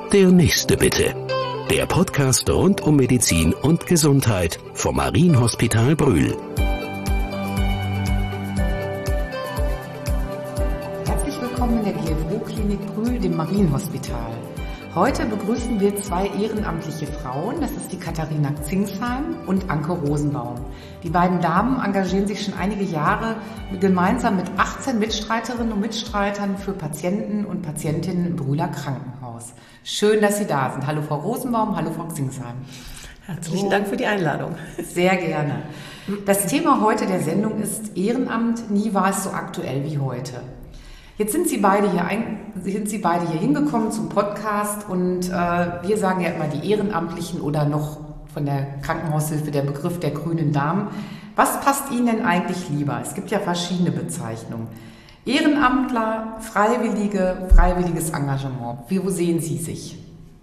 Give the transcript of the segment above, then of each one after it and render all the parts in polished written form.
Der nächste bitte. Der Podcast rund um Medizin und Gesundheit vom Marienhospital Brühl. Herzlich willkommen in der GFO-Klinik Brühl, dem Marienhospital. Heute begrüßen wir zwei ehrenamtliche Frauen, das ist die Katharina Zingsheim und Anke Rosenbaum. Die beiden Damen engagieren sich schon einige Jahre gemeinsam mit 18 Mitstreiterinnen und Mitstreitern für Patienten und Patientinnen im Brühler Krankenhaus. Schön, dass Sie da sind. Hallo Frau Rosenbaum, hallo Frau Zingsheim. Herzlichen Dank für die Einladung. Sehr gerne. Das Thema heute der Sendung ist Ehrenamt, nie war es so aktuell wie heute. Jetzt sind Sie beide hier hingekommen zum Podcast und wir sagen ja immer die Ehrenamtlichen oder noch von der Krankenhaushilfe der Begriff der grünen Damen. Was passt Ihnen denn eigentlich lieber? Es gibt ja verschiedene Bezeichnungen. Ehrenamtler, freiwilliges Engagement. Wo sehen Sie sich?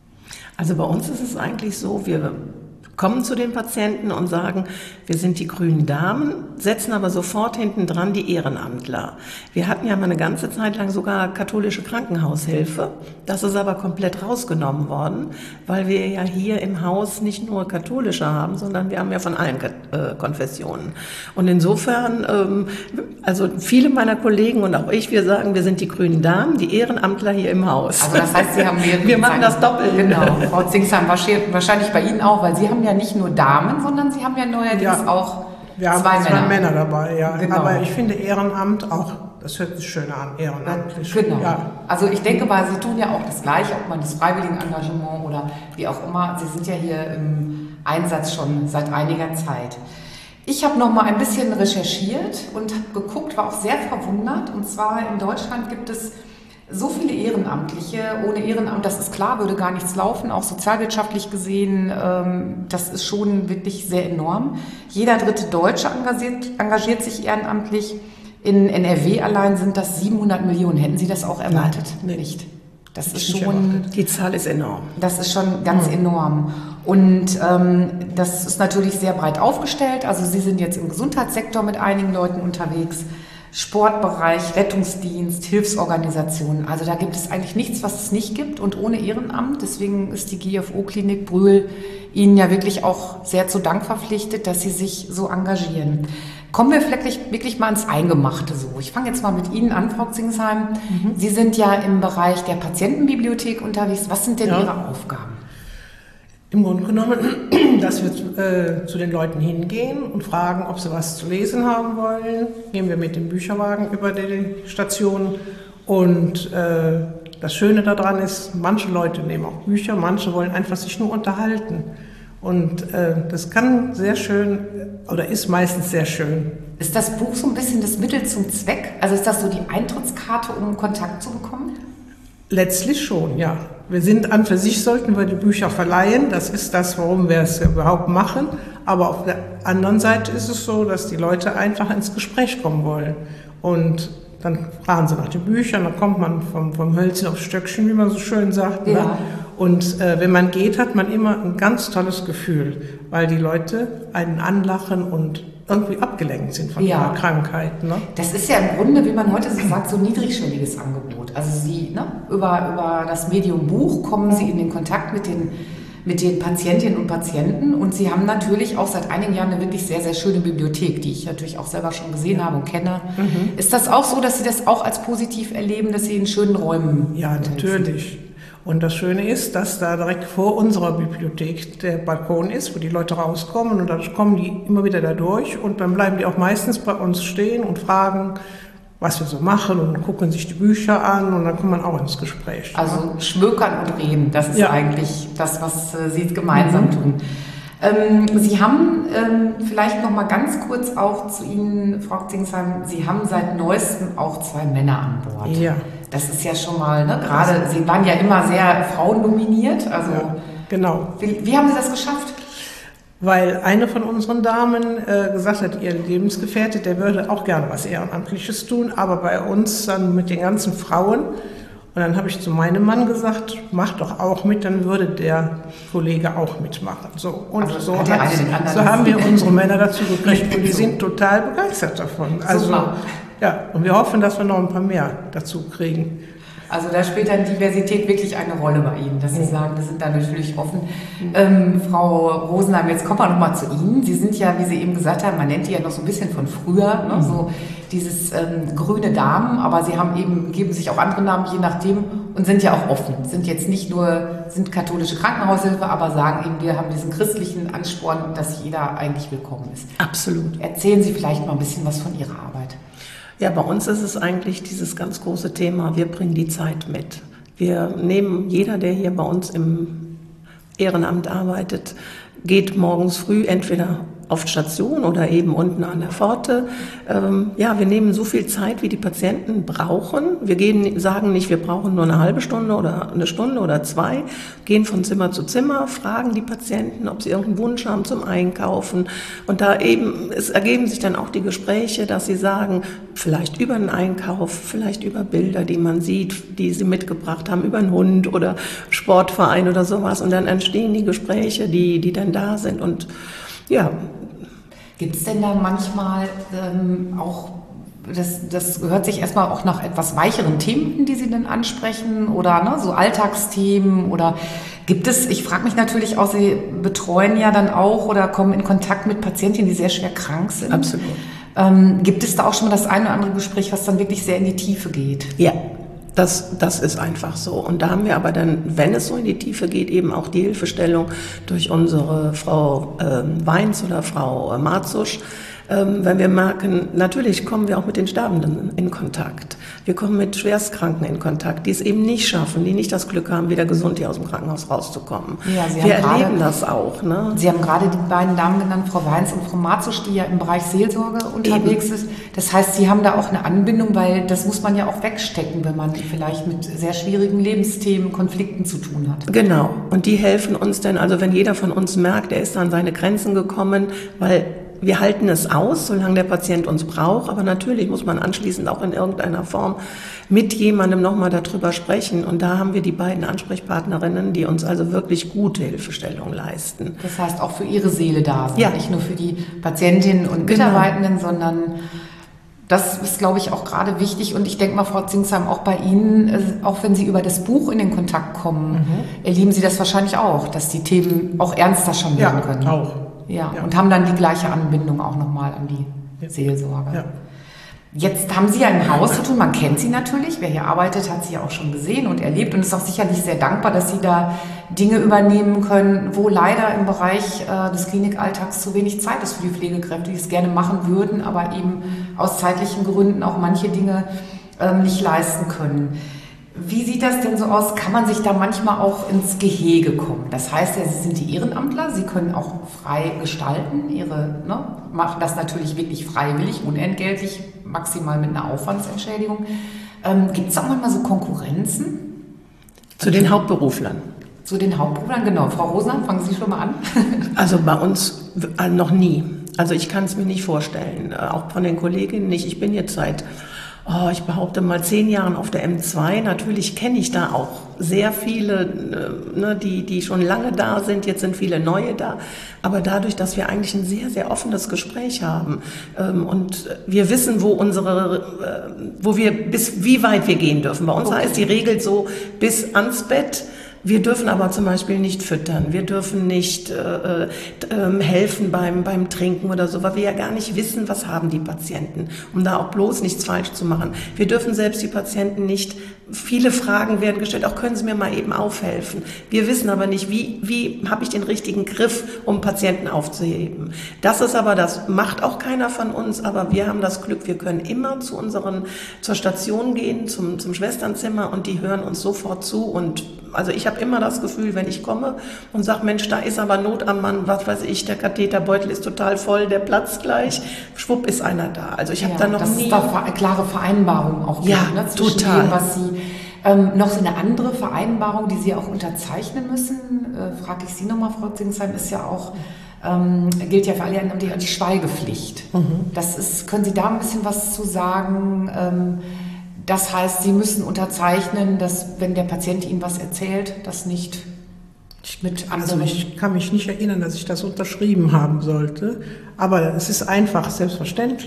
Also bei uns ist es eigentlich so, wir kommen zu den Patienten und sagen, wir sind die grünen Damen, setzen aber sofort hinten dran die Ehrenamtler. Wir hatten ja mal eine ganze Zeit lang sogar katholische Krankenhaushilfe. Das ist aber komplett rausgenommen worden, weil wir ja hier im Haus nicht nur katholische haben, sondern wir haben ja von allen Konfessionen. Und insofern, also viele meiner Kollegen und auch ich, wir sagen, wir sind die grünen Damen, die Ehrenamtler hier im Haus. Also das heißt, Sie haben mehrere. Wir machen das doppelt. Genau. Frau Zingsheim, wahrscheinlich bei Ihnen auch, weil Sie haben ja nicht nur Damen, sondern Sie haben ja neuerdings auch wir haben zwei Männer dabei, ja. Genau. Aber ich finde Ehrenamt auch, das hört sich schöner an, ehrenamtlich. Genau. Ja. Also ich denke mal, Sie tun ja auch das Gleiche, ob man das Freiwilligenengagement oder wie auch immer. Sie sind ja hier im Einsatz schon seit einiger Zeit. Ich habe noch mal ein bisschen recherchiert und habe geguckt, war auch sehr verwundert. Und zwar in Deutschland gibt es so viele Ehrenamtliche. Ohne Ehrenamt, das ist klar, würde gar nichts laufen, auch sozialwirtschaftlich gesehen. Das ist schon wirklich sehr enorm. Jeder dritte Deutsche engagiert sich ehrenamtlich. In NRW allein sind das 700 Millionen. Hätten Sie das auch erwartet? Nein, nicht. Das ist schon, die Zahl ist enorm. Das ist schon ganz enorm. Und das ist natürlich sehr breit aufgestellt. Also Sie sind jetzt im Gesundheitssektor mit einigen Leuten unterwegs. Sportbereich, Rettungsdienst, Hilfsorganisationen. Also da gibt es eigentlich nichts, was es nicht gibt und ohne Ehrenamt. Deswegen ist die GFO-Klinik Brühl Ihnen ja wirklich auch sehr zu Dank verpflichtet, dass Sie sich so engagieren. Kommen wir vielleicht wirklich mal ins Eingemachte so. Ich fange jetzt mal mit Ihnen an, Frau Zingsheim. Sie sind ja im Bereich der Patientenbibliothek unterwegs. Was sind denn Ihre Aufgaben? Im Grunde genommen, dass wir zu den Leuten hingehen und fragen, ob sie was zu lesen haben wollen. Gehen wir mit dem Bücherwagen über die Station. Und das Schöne daran ist, manche Leute nehmen auch Bücher, manche wollen einfach sich nur unterhalten. Und das kann sehr schön oder ist meistens sehr schön. Ist das Buch so ein bisschen das Mittel zum Zweck? Also ist das so die Eintrittskarte, um Kontakt zu bekommen? Letztlich schon, ja. Wir sind an für sich, sollten wir die Bücher verleihen. Das ist das, warum wir es überhaupt machen. Aber auf der anderen Seite ist es so, dass die Leute einfach ins Gespräch kommen wollen. Und dann fragen sie nach den Büchern, dann kommt man vom Hölzchen aufs Stöckchen, wie man so schön sagt. Ja. Ne? Und wenn man geht, hat man immer ein ganz tolles Gefühl, weil die Leute einen anlachen und irgendwie abgelenkt sind von ihrer Krankheit. Ne? Das ist ja im Grunde, wie man heute so sagt, so ein niedrigschwelliges Angebot. Also Sie, über das Medium Buch kommen Sie in den Kontakt mit den Patientinnen und Patienten und Sie haben natürlich auch seit einigen Jahren eine wirklich sehr, sehr schöne Bibliothek, die ich natürlich auch selber schon gesehen habe und kenne. Ist das auch so, dass Sie das auch als positiv erleben, dass Sie in schönen Räumen Ja, natürlich. Und das Schöne ist, dass da direkt vor unserer Bibliothek der Balkon ist, wo die Leute rauskommen und dann kommen die immer wieder da durch und dann bleiben die auch meistens bei uns stehen und fragen, was wir so machen und gucken sich die Bücher an und dann kommt man auch ins Gespräch. Also schmökern und reden, das ist eigentlich das, was Sie gemeinsam tun. Sie haben vielleicht noch mal ganz kurz auch zu Ihnen, Frau Zingsheim, Sie haben seit Neuestem auch 2 Männer an Bord. Ja. Das ist ja schon mal, gerade, Sie waren ja immer sehr frauendominiert. Also genau. Wie haben Sie das geschafft? Weil eine von unseren Damen gesagt hat, ihr Lebensgefährte, der würde auch gerne was Ehrenamtliches tun, aber bei uns dann mit den ganzen Frauen. Und dann habe ich zu meinem Mann gesagt, mach doch auch mit, dann würde der Kollege auch mitmachen. So, und also so haben wir unsere Männer dazu gekriegt und die sind total begeistert davon. Also, ja, und wir hoffen, dass wir noch ein paar mehr dazu kriegen. Also da spielt dann Diversität wirklich eine Rolle bei Ihnen, dass Sie sagen, wir sind da natürlich offen. Frau Rosenheim, jetzt kommen wir nochmal zu Ihnen. Sie sind ja, wie Sie eben gesagt haben, man nennt die ja noch so ein bisschen von früher, ne? So dieses grüne Damen, aber Sie haben eben, geben sich auch andere Namen, je nachdem, und sind ja auch offen. Sind jetzt nicht nur, sind katholische Krankenhaushilfe, aber sagen eben, wir haben diesen christlichen Ansporn, dass jeder eigentlich willkommen ist. Absolut. Erzählen Sie vielleicht mal ein bisschen was von Ihrer Arbeit. Ja, bei uns ist es eigentlich dieses ganz große Thema, wir bringen die Zeit mit. Wir nehmen, jeder, der hier bei uns im Ehrenamt arbeitet, geht morgens früh entweder auf Station oder eben unten an der Pforte. Wir nehmen so viel Zeit, wie die Patienten brauchen. Wir sagen nicht, wir brauchen nur eine halbe Stunde oder eine Stunde oder 2, gehen von Zimmer zu Zimmer, fragen die Patienten, ob sie irgendeinen Wunsch haben zum Einkaufen. Und es ergeben sich dann auch die Gespräche, dass sie sagen, vielleicht über einen Einkauf, vielleicht über Bilder, die man sieht, die sie mitgebracht haben, über einen Hund oder Sportverein oder sowas. Und dann entstehen die Gespräche, die dann da sind. Und ja. Gibt es denn da manchmal auch, das hört sich erstmal auch nach etwas weicheren Themen, die Sie denn ansprechen oder so Alltagsthemen oder gibt es, ich frage mich natürlich auch, Sie betreuen ja dann auch oder kommen in Kontakt mit Patientinnen, die sehr schwer krank sind. Absolut. Gibt es da auch schon mal das eine oder andere Gespräch, was dann wirklich sehr in die Tiefe geht? Ja. Das ist einfach so. Und da haben wir aber dann, wenn es so in die Tiefe geht, eben auch die Hilfestellung durch unsere Frau Weins oder Frau Marzusch. Wenn wir merken, natürlich kommen wir auch mit den Sterbenden in Kontakt. Wir kommen mit Schwerstkranken in Kontakt, die es eben nicht schaffen, die nicht das Glück haben, wieder gesund hier aus dem Krankenhaus rauszukommen. Ja, wir erleben das auch. Ne? Sie haben gerade die beiden Damen genannt, Frau Weins und Frau Marzusch, die ja im Bereich Seelsorge unterwegs ist. Das heißt, Sie haben da auch eine Anbindung, weil das muss man ja auch wegstecken, wenn man vielleicht mit sehr schwierigen Lebensthemen, Konflikten zu tun hat. Genau. Und die helfen uns dann, also wenn jeder von uns merkt, er ist an seine Grenzen gekommen, weil wir halten es aus, solange der Patient uns braucht, aber natürlich muss man anschließend auch in irgendeiner Form mit jemandem nochmal darüber sprechen. Und da haben wir die beiden Ansprechpartnerinnen, die uns also wirklich gute Hilfestellung leisten. Das heißt, auch für ihre Seele da sind, ja. Nicht nur für die Patientinnen und Mitarbeitenden, sondern das ist, glaube ich, auch gerade wichtig. Und ich denke mal, Frau Zingsheim, auch bei Ihnen, auch wenn Sie über das Buch in den Kontakt kommen, erleben Sie das wahrscheinlich auch, dass die Themen auch ernster schon werden können. Auch. Ja, und haben dann die gleiche Anbindung auch nochmal an die Seelsorge. Ja. Jetzt haben Sie ja im Haus zu tun, man kennt Sie natürlich, wer hier arbeitet, hat Sie ja auch schon gesehen und erlebt und ist auch sicherlich sehr dankbar, dass Sie da Dinge übernehmen können, wo leider im Bereich des Klinikalltags zu wenig Zeit ist für die Pflegekräfte, die es gerne machen würden, aber eben aus zeitlichen Gründen auch manche Dinge nicht leisten können. Wie sieht das denn so aus? Kann man sich da manchmal auch ins Gehege kommen? Das heißt ja, Sie sind die Ehrenamtler, Sie können auch frei gestalten, machen das natürlich wirklich freiwillig, unentgeltlich, maximal mit einer Aufwandsentschädigung. Gibt es auch manchmal so Konkurrenzen? Zu den Hauptberuflern? Zu den Hauptberuflern, genau. Frau Rosenheim, fangen Sie schon mal an. Also bei uns noch nie. Also ich kann es mir nicht vorstellen, auch von den Kolleginnen nicht. Ich bin jetzt seit... ich behaupte mal 10 Jahren auf der M2. Natürlich kenne ich da auch sehr viele, die schon lange da sind. Jetzt sind viele neue da. Aber dadurch, dass wir eigentlich ein sehr, sehr offenes Gespräch haben und wir wissen, wie weit wir gehen dürfen. Bei uns heißt die Regel so bis ans Bett. Wir dürfen aber zum Beispiel nicht füttern, wir dürfen nicht helfen beim Trinken oder so, weil wir ja gar nicht wissen, was haben die Patienten, um da auch bloß nichts falsch zu machen. Wir dürfen selbst die Patienten nicht, viele Fragen werden gestellt, auch können Sie mir mal eben aufhelfen. Wir wissen aber nicht, wie habe ich den richtigen Griff, um Patienten aufzuheben. Das macht auch keiner von uns, aber wir haben das Glück, wir können immer zur Station gehen, zum Schwesternzimmer und die hören uns sofort zu und also ich habe immer das Gefühl, wenn ich komme und sage, Mensch, da ist aber Not am Mann, was weiß ich, der Katheterbeutel ist total voll, der platzt gleich, schwupp ist einer da. Also ich habe da noch nie... Das ist doch eine klare Vereinbarung auch. Ja, zwischen total. Dem, was Sie... noch so eine andere Vereinbarung, die Sie auch unterzeichnen müssen, frage ich Sie nochmal, Frau Zingsheim, ist ja auch... gilt ja für alle die Schweigepflicht. Können Sie da ein bisschen was zu sagen? Das heißt, Sie müssen unterzeichnen, dass, wenn der Patient Ihnen was erzählt, das nicht mit anderen... Also ich kann mich nicht erinnern, dass ich das unterschrieben haben sollte, aber es ist einfach, selbstverständlich.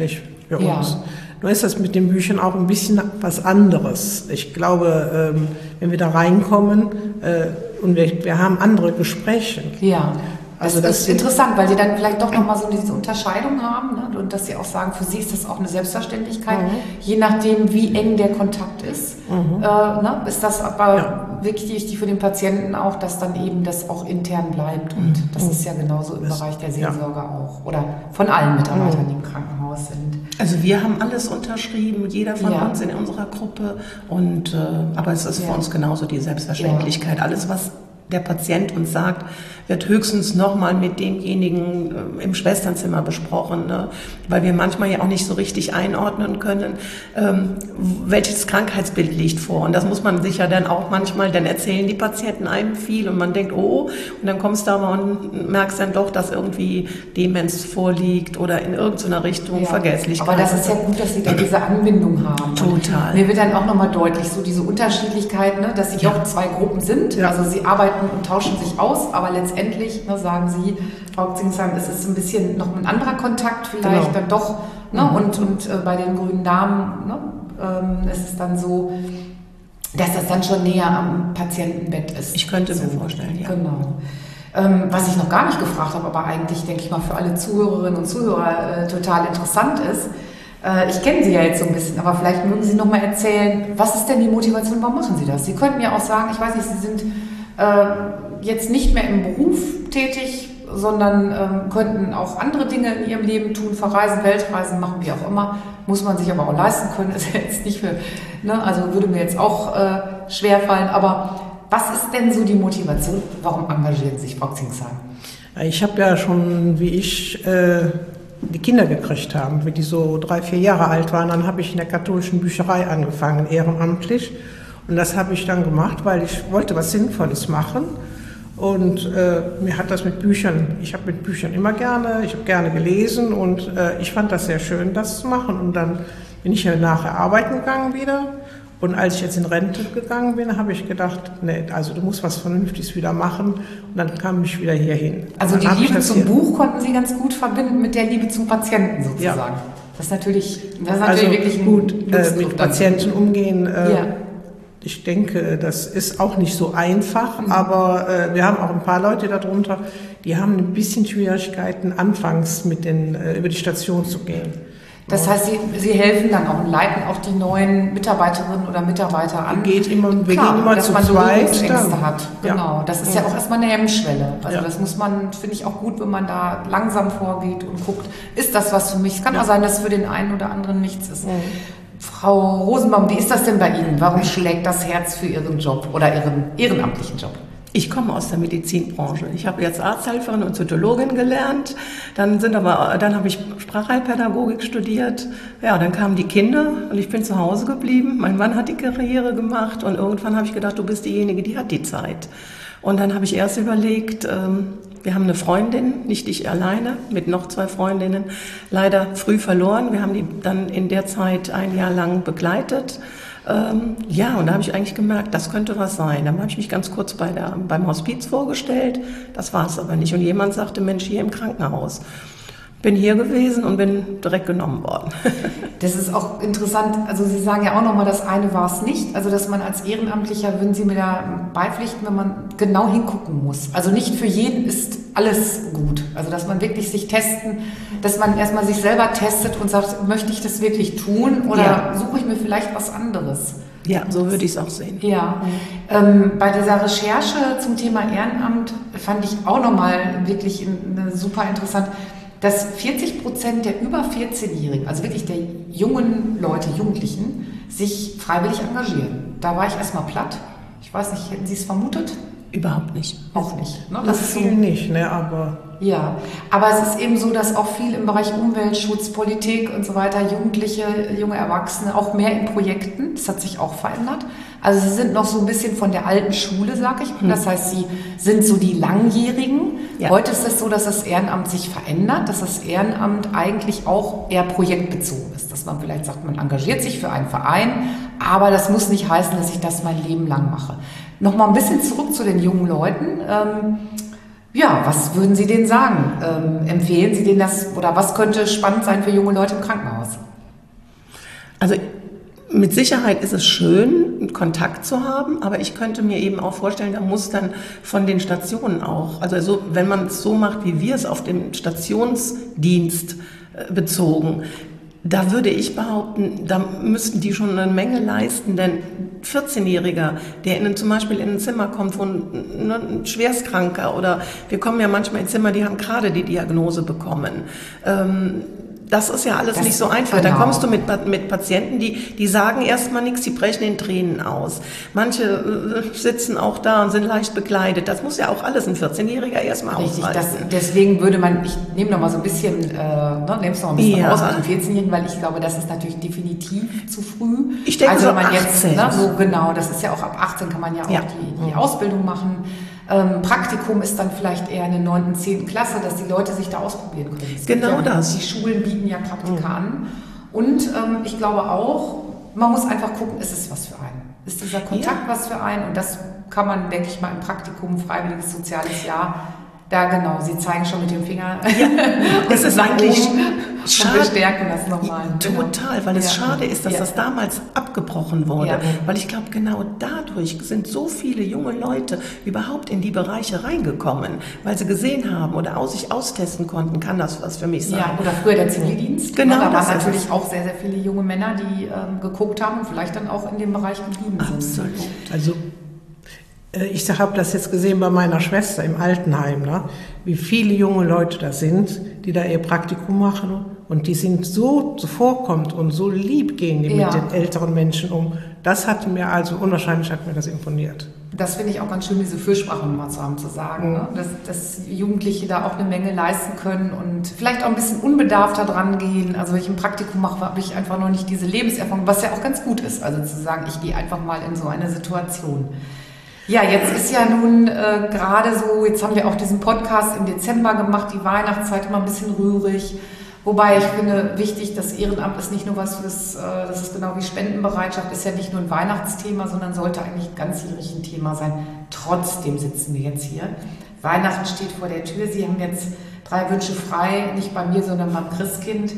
für uns. Nur ist das mit den Büchern auch ein bisschen was anderes. Ich glaube, wenn wir da reinkommen und wir haben andere Gespräche. Ja. Also das ist interessant, weil Sie dann vielleicht doch nochmal so diese Unterscheidung haben, ne? Und dass Sie auch sagen, für Sie ist das auch eine Selbstverständlichkeit, je nachdem, wie eng der Kontakt ist. Ne? Ist das aber wirklich wichtig für den Patienten auch, dass dann eben das auch intern bleibt. Und das ist ja genauso im Bereich der Seelsorge auch oder von allen Mitarbeitern, die im Krankenhaus sind. Also wir haben alles unterschrieben, jeder von uns in unserer Gruppe. Und aber es ist für uns genauso die Selbstverständlichkeit. Alles, was der Patient uns sagt, wird höchstens nochmal mit demjenigen im Schwesternzimmer besprochen, ne? Weil wir manchmal ja auch nicht so richtig einordnen können, welches Krankheitsbild liegt vor. Und das muss man sich ja dann auch manchmal, dann erzählen die Patienten einem viel und man denkt, oh, und dann kommst du aber und merkst dann doch, dass irgendwie Demenz vorliegt oder in irgendeiner Richtung Vergesslichkeit. Aber das ist ja gut, dass Sie da diese Anbindung haben. Total. Und mir wird dann auch nochmal deutlich, so diese Unterschiedlichkeit, ne, dass Sie doch zwei Gruppen sind. Ja. Also Sie arbeiten und tauschen sich aus, aber letztendlich, ne, sagen Sie, Frau Zingsheim, es ist ein bisschen noch ein anderer Kontakt vielleicht dann doch. Ne, und bei den grünen Damen ist es dann so, dass das dann schon näher am Patientenbett ist. Ich könnte mir vorstellen, ja. Genau. Was ich noch gar nicht gefragt habe, aber eigentlich, denke ich mal, für alle Zuhörerinnen und Zuhörer total interessant ist, ich kenne Sie ja jetzt so ein bisschen, aber vielleicht mögen Sie noch mal erzählen, was ist denn die Motivation, warum machen Sie das? Sie könnten ja auch sagen, ich weiß nicht, Sie sind jetzt nicht mehr im Beruf tätig, sondern könnten auch andere Dinge in Ihrem Leben tun, verreisen, Weltreisen machen, wie auch immer. Muss man sich aber auch leisten können, ist ja jetzt nicht für, ne, also würde mir jetzt auch schwerfallen. Aber was ist denn so die Motivation? Warum engagieren Sie sich, Frau Zingsheim? Ich habe ja schon, wie ich die Kinder gekriegt haben, wie die so 3, 4 Jahre alt waren, dann habe ich in der katholischen Bücherei angefangen, ehrenamtlich. Und das habe ich dann gemacht, weil ich wollte was Sinnvolles machen. Und mir hat das mit Büchern, ich habe mit Büchern immer gerne, ich habe gerne gelesen und ich fand das sehr schön, das zu machen. Und dann bin ich ja nachher arbeiten gegangen wieder. Und als ich jetzt in Rente gegangen bin, habe ich gedacht, nee, also du musst was Vernünftiges wieder machen. Und dann kam ich wieder hier hin. Also die Liebe zum Buch konnten Sie ganz gut verbinden mit der Liebe zum Patienten sozusagen. Ja. Das ist natürlich also wirklich gut mit Patienten umgehen. Ich denke, das ist auch nicht so einfach, aber wir haben auch ein paar Leute darunter, die haben ein bisschen Schwierigkeiten, anfangs mit über die Station zu gehen. Das heißt, Sie helfen dann auch und leiten auch die neuen Mitarbeiterinnen oder Mitarbeiter an. Wir gehen immer zu zweit. Ängste hat. Genau. Das ist ja auch erstmal eine Hemmschwelle. Also das muss man, finde ich auch gut, wenn man da langsam vorgeht und guckt, ist das was für mich? Es kann auch sein, dass für den einen oder anderen nichts ist. Frau Rosenbaum, wie ist das denn bei Ihnen? Warum schlägt das Herz für Ihren Job oder Ihren ehrenamtlichen Job? Ich komme aus der Medizinbranche. Ich habe jetzt Arzthelferin und Zytologin gelernt. Dann habe ich Sprachheilpädagogik studiert. Ja, dann kamen die Kinder und ich bin zu Hause geblieben. Mein Mann hat die Karriere gemacht und irgendwann habe ich gedacht, du bist diejenige, die hat die Zeit. Und dann habe ich erst überlegt, wir haben eine Freundin, nicht ich alleine, mit noch 2 Freundinnen, leider früh verloren. Wir haben die dann in der Zeit 1 Jahr lang begleitet. Ja, und da habe ich eigentlich gemerkt, das könnte was sein. Dann habe ich mich ganz kurz beim Hospiz vorgestellt, das war es aber nicht. Und jemand sagte, Mensch, hier im Krankenhaus. Bin hier gewesen und bin direkt genommen worden. Das ist auch interessant, also Sie sagen ja auch nochmal, das eine war es nicht, also dass man als Ehrenamtlicher, würden Sie mir da beipflichten, wenn man genau hingucken muss. Also nicht für jeden ist alles gut, also dass man wirklich sich testen, dass man erstmal sich selber testet und sagt, möchte ich das wirklich tun oder suche ich mir vielleicht was anderes? Ja, so würde ich es auch sehen. Ja, bei dieser Recherche zum Thema Ehrenamt fand ich auch nochmal wirklich super interessant, dass 40% der über 14-Jährigen, also wirklich der jungen Leute, Jugendlichen, sich freiwillig engagieren. Da war ich erstmal platt. Ich weiß nicht, hätten Sie es vermutet? Überhaupt nicht. Auch nicht. Ne? Das ist viel so, nicht, ne? Aber ja, aber es ist eben so, dass auch viel im Bereich Umweltschutz, Politik und so weiter, Jugendliche, junge Erwachsene, auch mehr in Projekten, das hat sich auch verändert. Also sie sind noch so ein bisschen von der alten Schule, sag ich mal. Das heißt, sie sind so die Langjährigen. Ja. Heute ist es so, dass das Ehrenamt sich verändert, dass das Ehrenamt eigentlich auch eher projektbezogen ist. Dass man vielleicht sagt, man engagiert sich für einen Verein, aber das muss nicht heißen, dass ich das mein Leben lang mache. Nochmal ein bisschen zurück zu den jungen Leuten. Ja, was würden Sie denen sagen? Empfehlen Sie denen das oder was könnte spannend sein für junge Leute im Krankenhaus? Also mit Sicherheit ist es schön, Kontakt zu haben, aber ich könnte mir eben auch vorstellen, da muss dann von den Stationen auch, also so, wenn man es so macht, wie wir es auf dem Stationsdienst bezogen, da würde ich behaupten, da müssten die schon eine Menge leisten, denn 14-Jähriger, der zum Beispiel in ein Zimmer kommt, wo ein Schwerstkranker oder wir kommen ja manchmal in Zimmer, die haben gerade die Diagnose bekommen. Das ist ja alles nicht so einfach. Genau. Dann kommst du mit Patienten, die sagen erstmal nichts, die brechen in Tränen aus. Manche sitzen auch da und sind leicht bekleidet. Das muss ja auch alles ein 14-Jähriger erstmal aushalten. Deswegen würde ich nehme noch mal so ein bisschen, nehme es noch ein bisschen raus mit dem 14-Jährigen, weil ich glaube, das ist natürlich definitiv zu früh. Ich denke, also so wenn man 18. Jetzt, so genau, das ist ja auch ab 18 kann man ja auch die Ausbildung machen. Praktikum ist dann vielleicht eher in der 9. und 10. Klasse, dass die Leute sich da ausprobieren können. Genau das. Die Schulen bieten ja Praktika an. Und ich glaube auch, man muss einfach gucken, ist es was für einen? Ist dieser Kontakt was für einen? Und das kann man, denke ich mal, im Praktikum, freiwilliges soziales Jahr, da genau, Sie zeigen schon mit dem Finger. Ja, das ist eigentlich schade. Und bestärken das nochmal. Total, weil es schade ist, dass das damals abgebrochen wurde. Ja. Weil ich glaube, genau dadurch sind so viele junge Leute überhaupt in die Bereiche reingekommen, weil sie gesehen haben oder sich austesten konnten, kann das was für mich sein. Ja, oder früher der Zivildienst. Genau, da waren natürlich auch sehr, sehr viele junge Männer, die geguckt haben und vielleicht dann auch in dem Bereich geblieben sind. Absolut. Also ich habe das jetzt gesehen bei meiner Schwester im Altenheim, ne? Wie viele junge Leute da sind, die da ihr Praktikum machen und die sind so zuvorkommend und so lieb gehen die mit den älteren Menschen um. Das hat mir unwahrscheinlich hat mir das imponiert. Das finde ich auch ganz schön, diese Fürsprache nochmal zu haben, zu sagen, ne? dass Jugendliche da auch eine Menge leisten können und vielleicht auch ein bisschen unbedarfter dran gehen. Also wenn ich ein Praktikum mache, habe ich einfach noch nicht diese Lebenserfahrung, was ja auch ganz gut ist. Also zu sagen, ich gehe einfach mal in so eine Situation. Ja, jetzt ist ja nun gerade so, jetzt haben wir auch diesen Podcast im Dezember gemacht, die Weihnachtszeit immer ein bisschen rührig. Wobei ich finde, wichtig, das Ehrenamt ist nicht nur was fürs, das ist genau wie Spendenbereitschaft, ist ja nicht nur ein Weihnachtsthema, sondern sollte eigentlich ganzjährig ein Thema sein. Trotzdem sitzen wir jetzt hier. Weihnachten steht vor der Tür, Sie haben jetzt 3 Wünsche frei, nicht bei mir, sondern beim Christkind.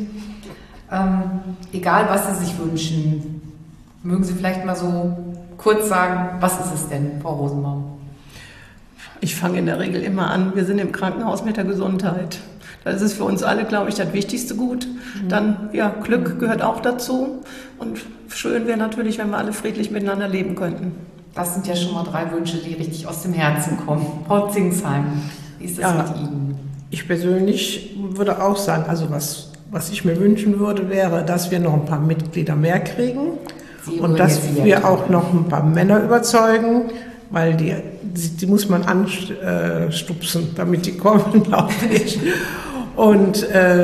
Egal, was Sie sich wünschen, mögen Sie vielleicht mal so kurz sagen, was ist es denn, Frau Rosenbaum? Ich fange in der Regel immer an, wir sind im Krankenhaus mit der Gesundheit. Das ist für uns alle, glaube ich, das wichtigste Gut. Dann, Glück gehört auch dazu. Und schön wäre natürlich, wenn wir alle friedlich miteinander leben könnten. Das sind ja schon mal 3 Wünsche, die richtig aus dem Herzen kommen. Frau Zingsheim, wie ist das mit Ihnen? Ich persönlich würde auch sagen, also was ich mir wünschen würde, wäre, dass wir noch ein paar Mitglieder mehr kriegen. Und dass wir auch noch ein paar Männer überzeugen, weil die muss man anstupsen, damit die kommen, glaube ich. Und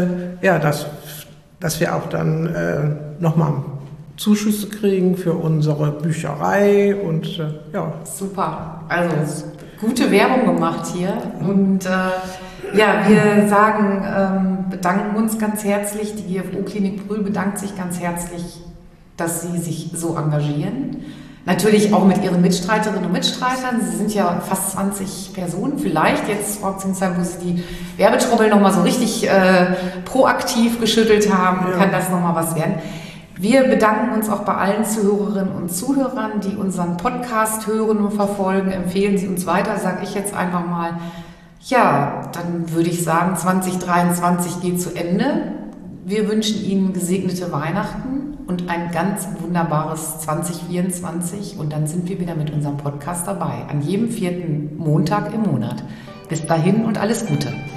dass wir auch dann nochmal Zuschüsse kriegen für unsere Bücherei und Super, also gute Werbung gemacht hier. Und wir sagen, bedanken uns ganz herzlich, die GFO-Klinik Brühl bedankt sich ganz herzlich, dass Sie sich so engagieren. Natürlich auch mit Ihren Mitstreiterinnen und Mitstreitern. Sie sind ja fast 20 Personen. Vielleicht jetzt, Frau Zingsheim, wo Sie die Werbetrommel nochmal so richtig proaktiv geschüttelt haben, kann das nochmal was werden. Wir bedanken uns auch bei allen Zuhörerinnen und Zuhörern, die unseren Podcast hören und verfolgen. Empfehlen Sie uns weiter, sage ich jetzt einfach mal. Ja, dann würde ich sagen, 2023 geht zu Ende. Wir wünschen Ihnen gesegnete Weihnachten und ein ganz wunderbares 2024 und dann sind wir wieder mit unserem Podcast dabei, an jedem 4. Montag im Monat. Bis dahin und alles Gute.